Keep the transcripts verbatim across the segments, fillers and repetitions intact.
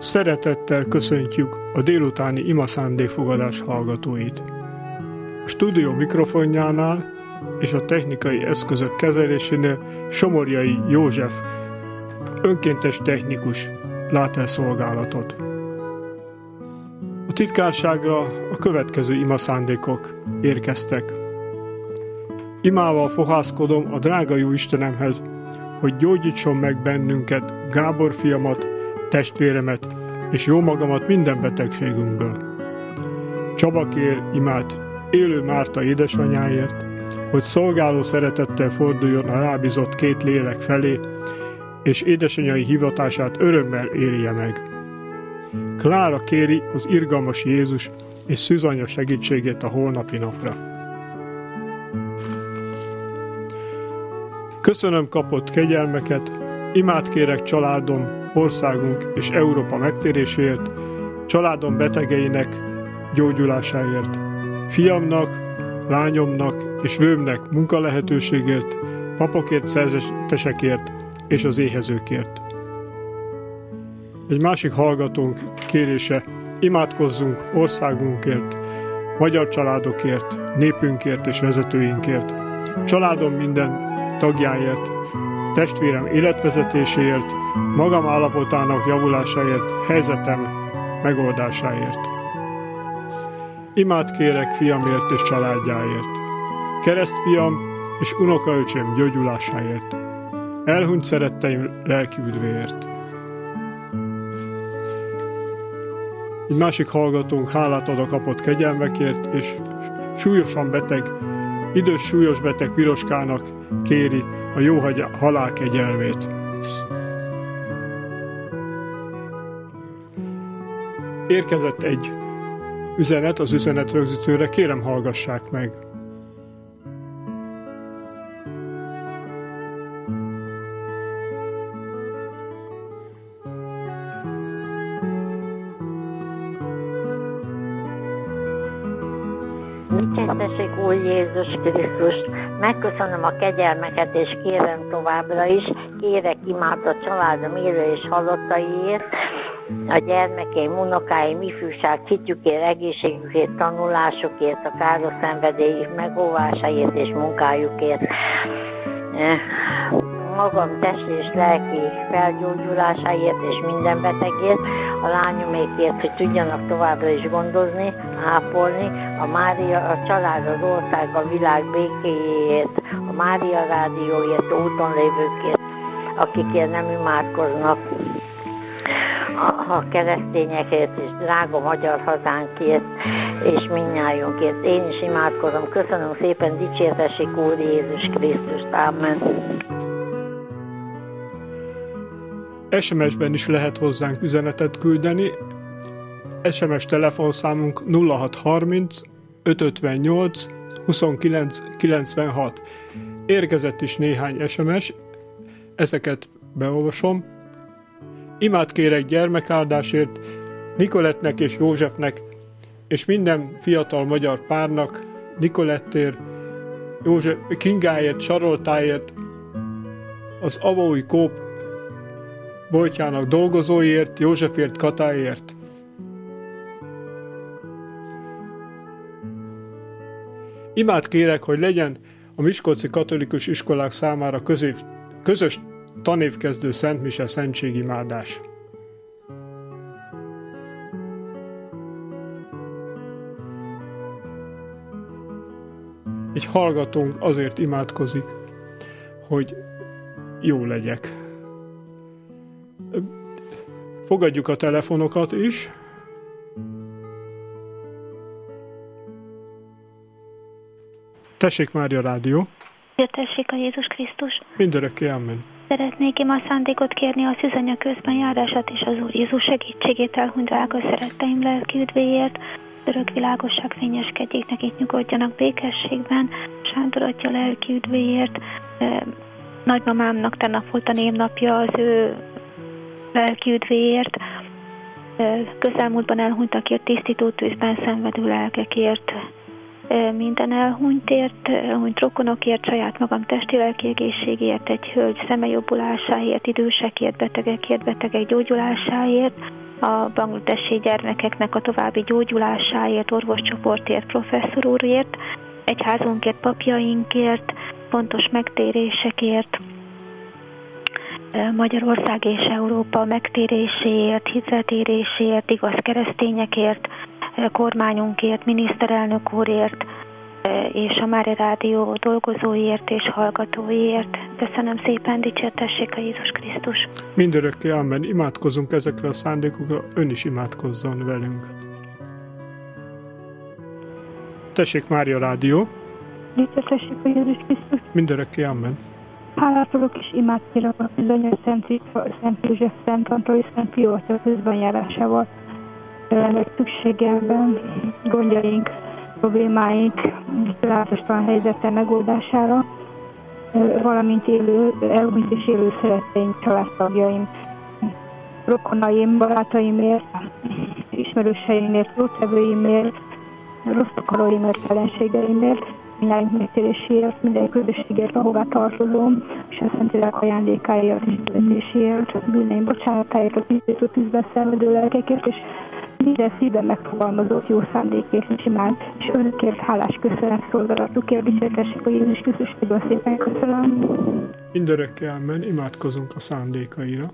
Szeretettel köszöntjük a délutáni ima szándékfogadás hallgatóit. A stúdió mikrofonjánál és a technikai eszközök kezelésénél Somorjai József, önkéntes technikus lát el szolgálatot. A titkárságra a következő ima szándékok érkeztek. Imával fohászkodom a drága jó Istenemhez, hogy gyógyítson meg bennünket, Gábor fiamat, testvéremet és jó magamat minden betegségünkből. Csaba kér imát élő Márta édesanyáért, hogy szolgáló szeretettel forduljon a rábízott két lélek felé, és édesanyai hivatását örömmel élje meg. Klára kéri az irgalmas Jézus és Szűzanya segítségét a holnapi napra. Köszönöm kapott kegyelmeket, imát kérek családom, országunk és Európa megtéréséért, családom betegeinek gyógyulásáért, fiamnak, lányomnak és vőmnek munkalehetőségért, papokért, szerzetesekért és az éhezőkért. Egy másik hallgatónk kérése: imádkozzunk országunkért, magyar családokért, népünkért és vezetőinkért, családom minden tagjáért, testvérem életvezetéséért, magam állapotának javulásáért, helyzetem megoldásáért. Imát kérek fiamért és családjáért, keresztfiam és unokaöcsém gyógyulásáért, elhunyt szeretteim lelki üdvéért. Egy másik hallgatónk hálát ad a kapott kegyelmekért, és súlyosan beteg, idős súlyos beteg Piroskának kéri a jó halál kegyelmét. Érkezett egy üzenet az üzenet rögzítőre, kérem hallgassák meg. Dicsértessék Úr Jézus Krisztus, megköszönöm a kegyelmeket, és kérem továbbra is, kérek imát a családom élő és halottaiért, a gyermekeim, unokáim, ifjúság, hitjükért, egészségükért, tanulásukért, a káros szenvedélyük megóvásáért és munkájukért. Magam testi és lelki felgyógyulásáért és minden betegért, a lányomékért, hogy tudjanak továbbra is gondozni, ápolni, a Mária, a család, az ország, a világ békéjéért, a Mária rádióért, úton lévőkért, akikért nem imádkoznak, a, a keresztényekért és drága magyar hazánkért és mindnyájunkért. Én is imádkozom. Köszönöm szépen, dicsértessék Úr Jézus Krisztust. Amen. es em es-ben is lehet hozzánk üzenetet küldeni. es em es telefonszámunk nulla hat harminc öt ötvennyolc huszonkilenc kilencvenhat. Érkezett is néhány es em es, ezeket beolvasom. Imát kérek gyermekáldásért Nikolettnek és Józsefnek, és minden fiatal magyar párnak, Nikolettért, József, Kingáért, Saroltáért, az Avói Kóp boltjának dolgozóiért, Józsefért, Katáért. Imát kérek, hogy legyen a miskolci katolikus iskolák számára közév, közös tanévkezdő szentmise szentségimádás. Egy hallgatónk azért imádkozik, hogy jó legyek. Fogadjuk a telefonokat is. Tessék, Mária Rádió. Tessék a Jézus Krisztus. Mindörökké, amen. Szeretnék ima szándékot kérni a Szűzanya közben járását és az Úr Jézus segítségét elhunyt drága szeretteim lelki üdvéért. Örök világosság fényeskedjék, nekik nyugodjanak békességben. Sándor atya lelki üdvéért. Nagymamámnak tegnap volt a névnapja, az ő lelki üdvéért. Közelmúltban elhunytakért, tisztító tűzben szenvedő lelkekért. Minden elhunytért, elhunyt rokonokért, saját magam testi lelki egészségért, egy hölgy szemejobbulásáért, idősekért, betegekért, betegek gyógyulásáért, a bangladesi gyermekeknek a további gyógyulásáért, orvoscsoportért, professzor úrért, egyházunkért, papjainkért, fontos megtérésekért, Magyarország és Európa megtéréséért, hitretéréséért, igaz keresztényekért, kormányunkért, miniszterelnök úrért, és a Mária Rádió dolgozóiért és hallgatóiért. Köszönöm szépen, dicsértessék a Jézus Krisztus. Mindörökké amen. Imádkozunk ezekre a szándékokra, ön is imádkozzon velünk. Tessék, Mária Rádió. Dicsértessék a Jézus Krisztus. Mindörökké amen. Hálát adok és imádkérek a bizonyos Szent, Szent József, Szent Antal és Szent Pio Atya közbenjárásával. Jelenleg szükségemben gondjaink, problémáink, látástalan helyzete megoldására, valamint élő, elhunyt és élő szeretteim, családtagjaim, rokonaim, barátaimért, ismerőseimért, jótevőimért, rossz akaróimért, ellenségeimért, mindjárt megtéréséért, minden közösségért, ahová tartozom, és a Szentlélek ajándékáért és vezetéséért, bűneim bocsánatáért, a tűzítő tűzben szenvedő lelkekért, és minden szívben megfogalmazott jó szándékért és imád, és önökért hálás köszönet szolgálatukért, dicsértessék a Jézus Krisztus, nagyon szépen köszönöm. Mindörökké amen, imádkozunk a szándékaira.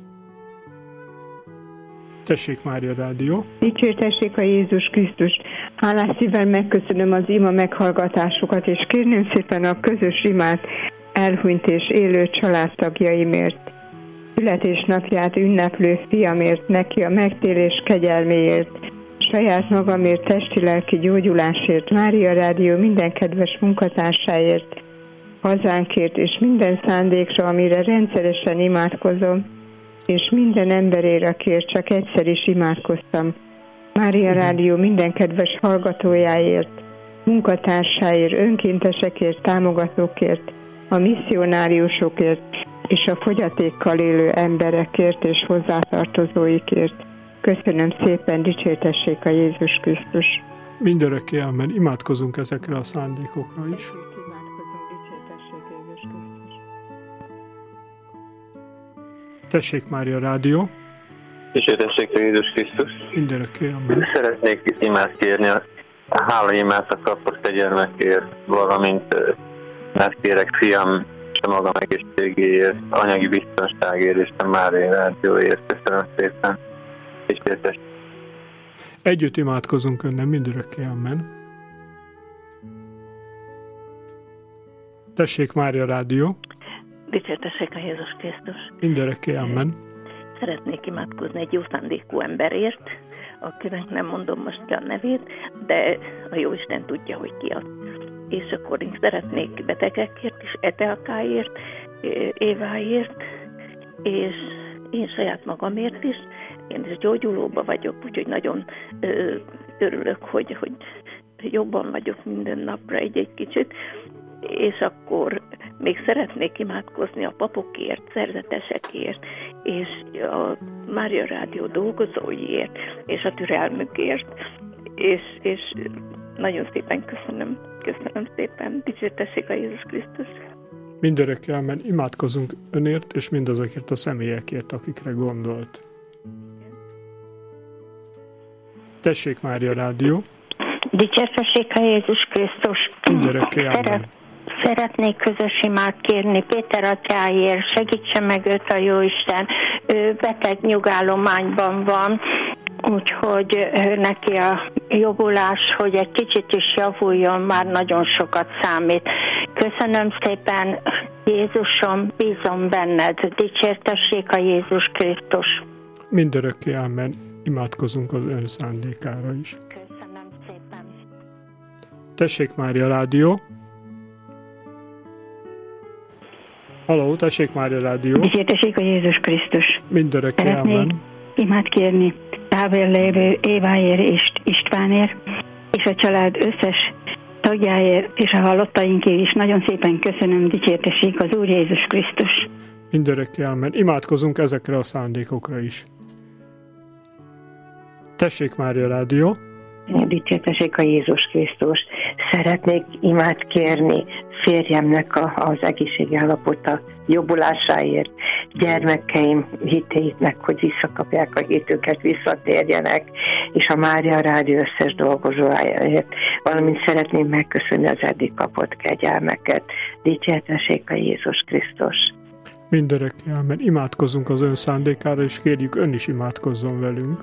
Tessék, Mária Rádió. Dicsértessék a Jézus Krisztus. Hálás szívvel megköszönöm az ima meghallgatásokat, és kérném szépen a közös imát elhunyt és élő családtagjaimért. Születésnapját ünneplő fiamért, neki a megtérés kegyelméért, saját magamért, testi-lelki gyógyulásért, Mária Rádió minden kedves munkatársáért, hazánkért és minden szándékra, amire rendszeresen imádkozom, és minden emberért, akiért csak egyszer is imádkoztam. Mária Rádió minden kedves hallgatójáért, munkatársáért, önkéntesekért, támogatókért, a misszionáriusokért, és a fogyatékkal élő emberekért és hozzátartozóikért. Köszönöm szépen, dicsértessék a Jézus Krisztus. Mindörökké amen. Imádkozunk ezekre a szándékokra is. Tessék, Mária Rádió. Dicsértessék a Jézus Krisztus. Mindörökké amen. Szeretnék imát kérni, a hálaimát a kapott kegyelmekért, valamint megkérek fiam és a magam egészségéért, anyagi biztonságért és a Mária Rádióért. Köszönöm szépen. Dicsértessék. Együtt imádkozunk önnel, mindörökké amen. Tessék, Mária Rádió. Dicsértessék a Jézus Krisztus. Mindörökké amen. Szeretnék imádkozni egy jó szándékú emberért, akinek nem mondom most ki a nevét, de a Jóisten tudja, hogy ki az. És akkor én szeretnék betegekért és Etelkáért, Éváért, és én saját magamért is. Én is gyógyulóba vagyok, úgyhogy nagyon ö, örülök, hogy, hogy jobban vagyok minden napra egy-egy kicsit. És akkor még szeretnék imádkozni a papokért, szerzetesekért, és a Mária Rádió dolgozóiért, és a türelmükért, és, és nagyon szépen köszönöm, köszönöm szépen, dicsértessék a Jézus Krisztus. Mindörökké amen, imádkozunk önért, és mindazokért a személyekért, akikre gondolt. Tessék, Mária Rádió. Dicsértessék a Jézus Krisztus. Mindörökké amen. Szeretnék közös imát kérni Péter atyáért, segítse meg őt a Jóisten. Ő beteg nyugállományban van, úgyhogy neki a jobbulás, hogy egy kicsit is javuljon, már nagyon sokat számít. Köszönöm szépen, Jézusom, bízom benned. Dicsértessék a Jézus Krisztus. Mindörökké amen. Imádkozunk az ön szándékára is. Köszönöm szépen. Tessék, Mária Rádió. Halló, tessék, Mária Rádió. Dicsértessék a Jézus Krisztus. Mindörökké amen. Imát kérni távol lévő Éváért és Istvánért, és a család összes tagjáért, és a halottainkért is. Nagyon szépen köszönöm, dicsértessék az Úr Jézus Krisztus. Mindörökké amen. Imádkozunk ezekre a szándékokra is. Tessék, Mária Rádió. Dicsértessék a Jézus Krisztus. Szeretnék imát kérni férjemnek a, az egészségállapota jobbulásáért, gyermekeim hitéitnek, hogy visszakapják a hitüket, visszatérjenek, és a Mária Rádió összes dolgozójáért, valamint szeretném megköszönni az eddig kapott kegyelmeket. Dicsértessék a Jézus Krisztus! Mindörökké ámen. Imádkozzunk az ön szándékára, és kérjük, ön is imádkozzon velünk.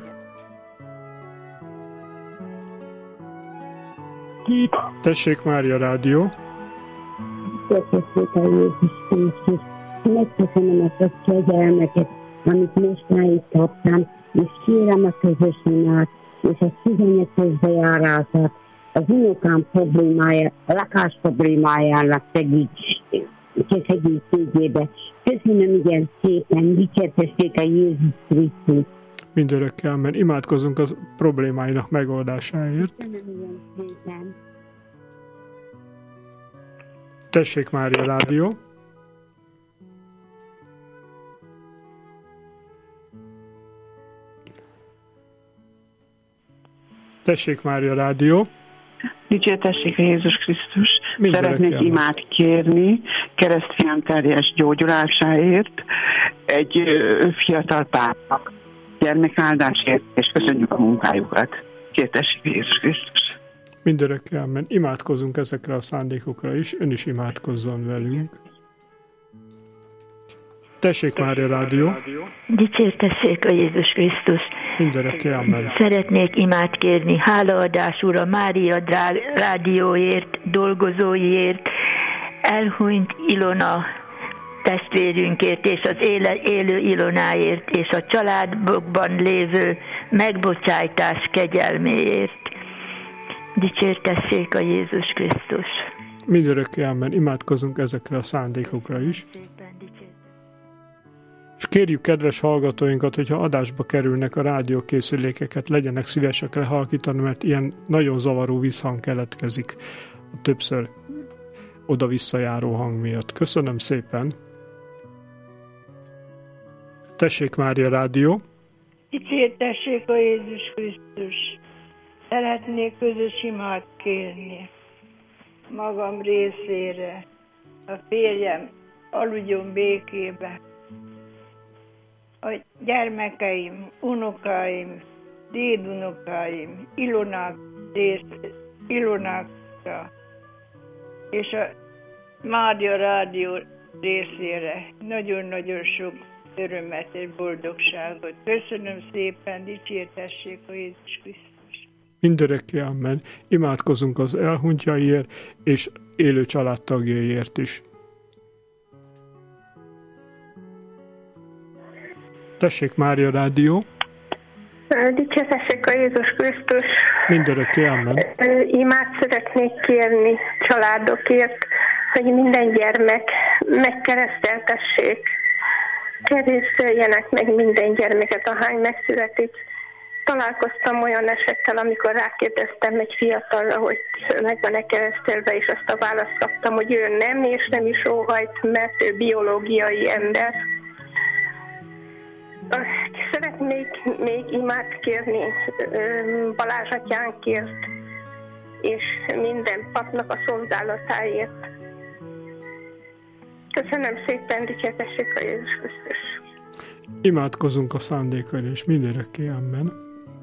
Tessék, Mária Rádió! Köszönjük a Jézus Krisztus! Megköszönöm a sok kegyelmeket, amit mostanáig kaptam, és kérem a közös imát, és a szüzenyek közbejárását, az unokám problémája, a lakás problémájának segíts, segítségébe. Köszönöm igen szépen, dicsértessék a Jézus Krisztus! Mindörökké ámen. Imádkozzunk a problémáinak megoldásáért. Köszönöm igen szépen! Tessék, Mária Rádió! Tessék, Mária Rádió! Dicsértessék a Jézus Krisztus! Mindenek Szeretnék jelen. imát kérni keresztfiam teljes gyógyulásáért, egy ö, fiatal párnak, gyermekáldásért, és köszönjük a munkájukat. Dicsértessék a Jézus Krisztus! Mindörökké ámen. Imádkozunk ezekre a szándékokra is, ön is imádkozzon velünk. Tessék, Mária Rádió! Dicsértessék a Jézus Krisztus! Mindörökké ámen. Szeretnék imát kérni, hálaadásúra a Mária drá- Rádióért, dolgozóiért, elhunyt Ilona testvérünkért, és az éle, élő Ilonáért, és a családokban lévő megbocsájtás kegyelméért. Dicsértessék a Jézus Krisztus! Mindörökké ámen. Imádkozunk ezekre a szándékokra is. És kérjük kedves hallgatóinkat, hogyha adásba kerülnek a rádiókészülékeket, legyenek szívesek lehalkítani, mert ilyen nagyon zavaró visszhang keletkezik a többször oda-vissza járó hang miatt. Köszönöm szépen! Tessék, Mária Rádió! Dicsértessék a Jézus Krisztus! Szeretnék közös imát kérni magam részére. A férjem aludjon békébe. A gyermekeim, unokáim, dédunokáim, Ilonák rész, Ilonákra és a Mária Rádió részére nagyon-nagyon sok örömet és boldogságot. Köszönöm szépen, dicsértessék a Jézus Krisztus! Mindörökké ámen. Imádkozunk az elhunytjaiért és élő családtagjaiért is. Tessék, Mária Rádió! Dicsértessék a Jézus Krisztus! Mindörökké ámen. Imát szeretnék kérni családokért, hogy minden gyermek megkereszteltessék. Kereszteljenek meg minden gyermeket, ahány megszületik. Találkoztam olyan esettel, amikor rákérdeztem egy fiatalra, hogy meg van-e keresztelve, és azt a választ kaptam, hogy ő nem, és nem is óhajt, mert ő biológiai ember. Szeretnék még imát kérni Balázs atyánkért, és minden papnak a szolgálatáért. Köszönöm szépen, dicsértessék a Jézus Krisztus! Imádkozunk a szándékaira, és mindörökké ámen.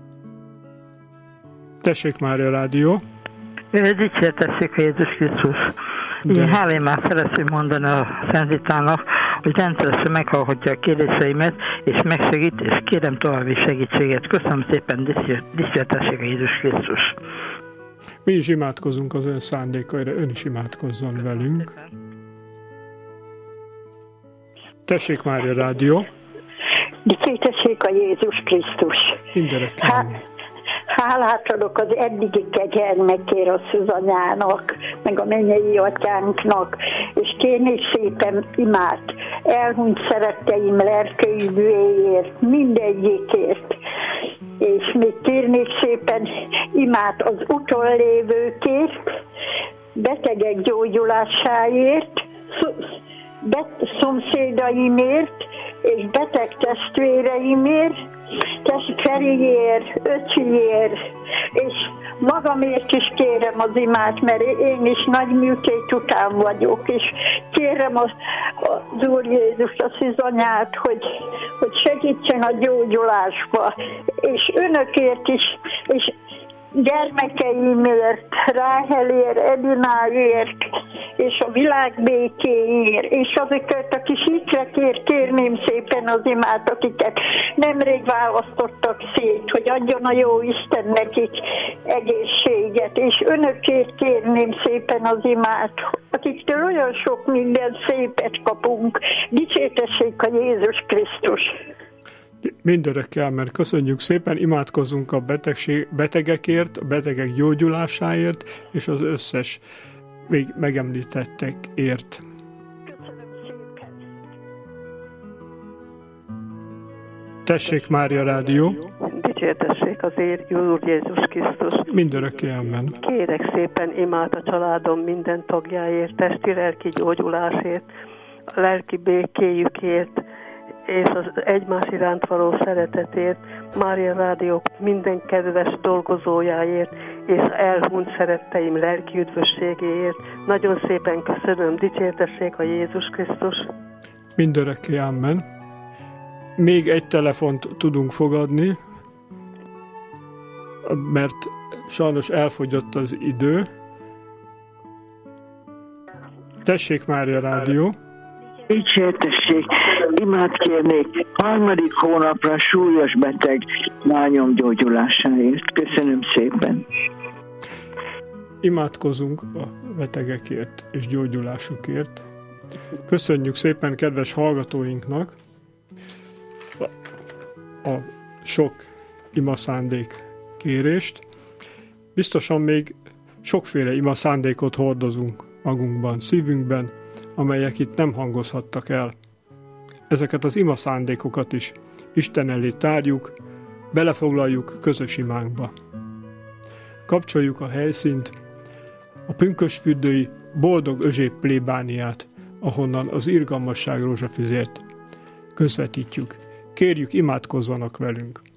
Tessék, Mária Rádió! Dicsértessék a Jézus Krisztus! Én háláimát szeretném mondani a Szent Ritának, hogy rendszeresen meghallgatja a kérdéseimet, és megsegít, és kérem további segítséget. Köszönöm szépen, dicsértessék a Jézus Krisztus! Mi is imádkozunk az ön szándékaira, ön is imádkozzon velünk. Tessék, Mária Rádió! Dicsértessék a Jézus Krisztus! Mindörökké. Hálát adok az eddigi kegyelmekért a Szűzanyának, meg a mennyei atyánknak, és kérnék szépen imát elhunyt szeretteim lelkeidőért, mindegyikért, és még kérnék szépen imát az úton lévőkért, betegek gyógyulásáért, szomszédaimért, és beteg testvéreimért, Tesi Feriért, öcsiért, és magamért is kérem az imát, mert én is nagy műtét után vagyok, és kérem az, az Úr Jézus, a szűzanyát, hogy, hogy segítsen a gyógyulásba, és önökért is, és gyermekeimért, Ráhelért, Edináért, és a világ békéért, és azokat a kis ikrekért kérném szépen az imát, akiket nemrég választottak szét, hogy adjon a jó Isten nekik egészséget, és önökért kérném szépen az imát, akiktől olyan sok minden szépet kapunk. Dicsértessék a Jézus Krisztus! Mindörökkel, mert köszönjük szépen, imádkozunk a betegség, betegekért, a betegek gyógyulásáért, és az összes még megemlítettekért. Tessék, Mária Rádió! Dicsértessék azért, Úr Jézus Krisztus! Mindörökké, amen. Kérek szépen imát a családom minden tagjáért, testi, lelki gyógyulásért, a lelki békéjükért, és az egymás iránt való szeretetért, Mária Rádió minden kedves dolgozójáért, és elhunyt szeretteim lelki üdvösségéért. Nagyon szépen köszönöm, dicsértessék a Jézus Krisztus. Mindörökké, amen. Még egy telefont tudunk fogadni, mert sajnos elfogyott az idő. Tessék, Mária Rádió! Dicsértessék, imát kérnék harmadik hónapra súlyos beteg lányom gyógyulásáért. Köszönöm szépen. Imádkozunk a betegekért és gyógyulásukért. Köszönjük szépen kedves hallgatóinknak a sok imaszándék kérést. Biztosan még sokféle imaszándékot hordozunk magunkban, szívünkben, amelyek itt nem hangozhattak el. Ezeket az imaszándékokat is Isten elé tárjuk, belefoglaljuk közös imánkba. Kapcsoljuk a helyszínt, a pünkösfürdői boldog özsép plébániát, ahonnan az irgalmasság rózsafüzért közvetítjük. Kérjük, imádkozzanak velünk!